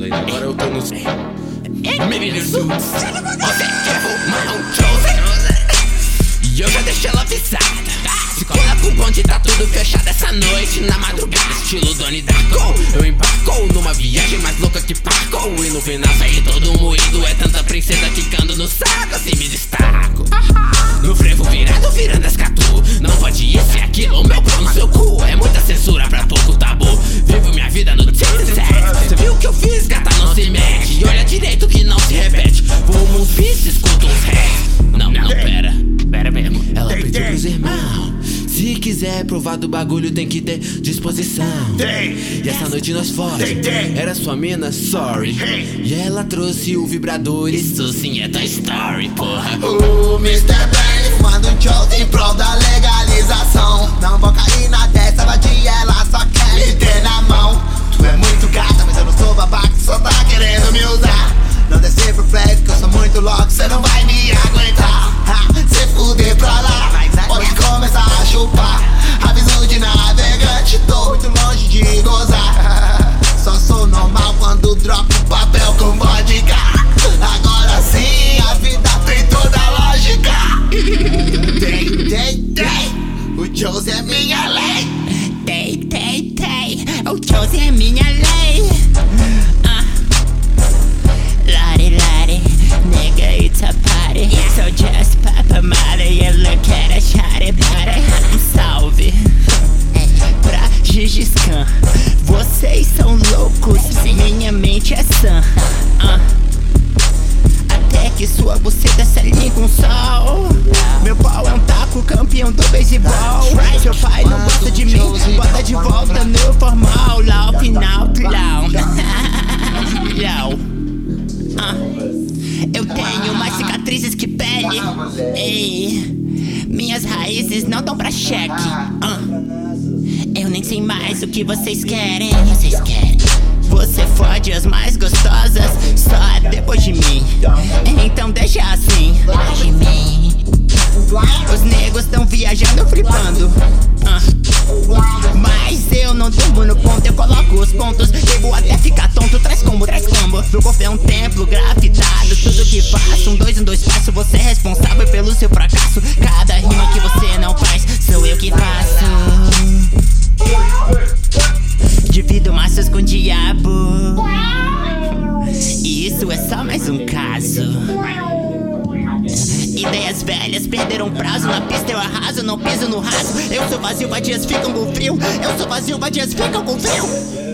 ainda. Agora eu tô no... Menino Suits, você quer fumar um Joseph? E eu já deixei ela avisada. Se cola pro bonde, tá tudo fechado essa noite. Na madrugada, estilo Donnie Darko. Eu embarcou numa viagem mais louca que parcou. E no final saí todo moído. É tanta princesa quicando no saco, assim me destaco. No frevo virado, virando as catu. Não pode isso e aquilo, meu pau no seu cu. É muita censura pra pouco tabu. Vivo minha vida no T-Set. Cê viu o que eu fiz, gata, não se mete. E olha direito que não se repete. Fumo uns bis, escuto uns rap. Não, pera mesmo. Ela pediu pros irmãos. Se quiser provar do bagulho tem que ter disposição. E essa noite nós fora. Era sua mina, sorry. E ela trouxe o vibrador. Isso sim é Toy Story, porra. O Mr. Brain fumando um Jones em prol da legalização. Não vou cair na testa, vadia, ela só quer me ter na mão. Tu é muito gata, mas eu não sou babaca, só tá querendo me usar. Não descer pro prédio que eu sou muito louco, cê não vai me aguentar. Cê fuder pra lá, pode começar a chupar. Aviso de navegante, tô muito longe de gozar. Só sou normal quando dropo papel com vodka. Agora sim, a vida tem toda a lógica. O Jones é minha lei. O Jones é minha lei. Lari, nigga, it's a party. So just pop a molly and look at a shawty body. Salve pra Gigi Scan. Vocês são loucos, minha mente é sã. Até que sua buceta se alinhe com o sol. Meu pau é um taco, campeão do beisebol. Seu pai não gosta de mim, bota de volta no formal. Lá ao final, eu tenho mais cicatrizes que pele. Ei, minhas raízes não dão pra cheque. Eu nem sei mais o que vocês querem. Você fode as mais gostosas só depois de mim. Então deixa assim. Os negros tão viajando, flipando. Mas eu não durmo no ponto, eu coloco os pontos. Devo até ficar tonto, traz combo. Meu corpo é um templo grafitado. Tudo que faço, um dois passo. Você é responsável pelo seu fracasso. Cada rima que você não faz, sou eu que faço. Divido massas com o diabo. E isso é só mais um caso. Ideias velhas perderam prazo. Na pista eu arraso, não piso no raso. Eu sou vazio, vadias ficam com frio. Eu sou vazio, vadias ficam com frio.